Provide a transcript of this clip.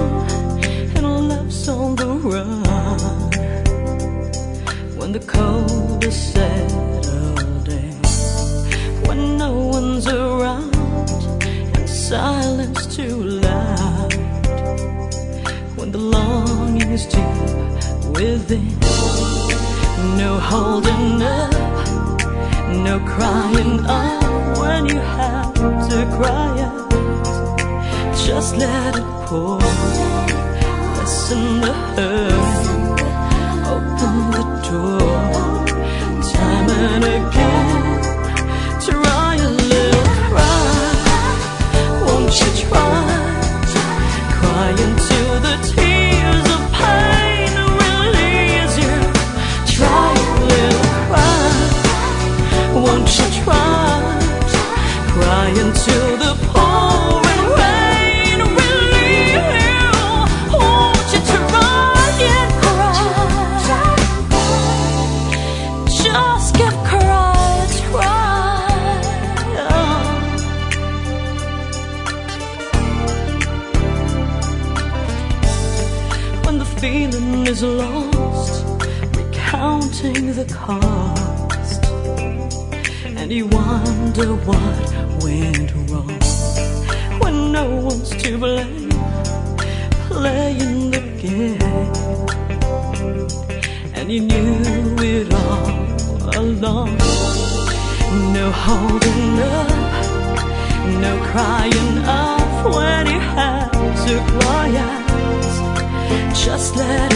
and love's on the run. When the cold is settled in, when no one's around and silence too loud, when the longing is deep within, no holding up, no crying up when you have to cry out. Just let it pour, lessen the hurt, open the door, time and again. Try a little cry, won't you try? Cry until the tears of pain release you. Try a little cry, won't you try? Cry until the pouring rain relieves you. Won't you try and cry? Just give cry a try. When the feeling is lost, recounting the cost, and you wonder what went wrong, when no one's to blame, playing the game, and you knew it all along. No holding up, no crying up when you had to cry out. Just let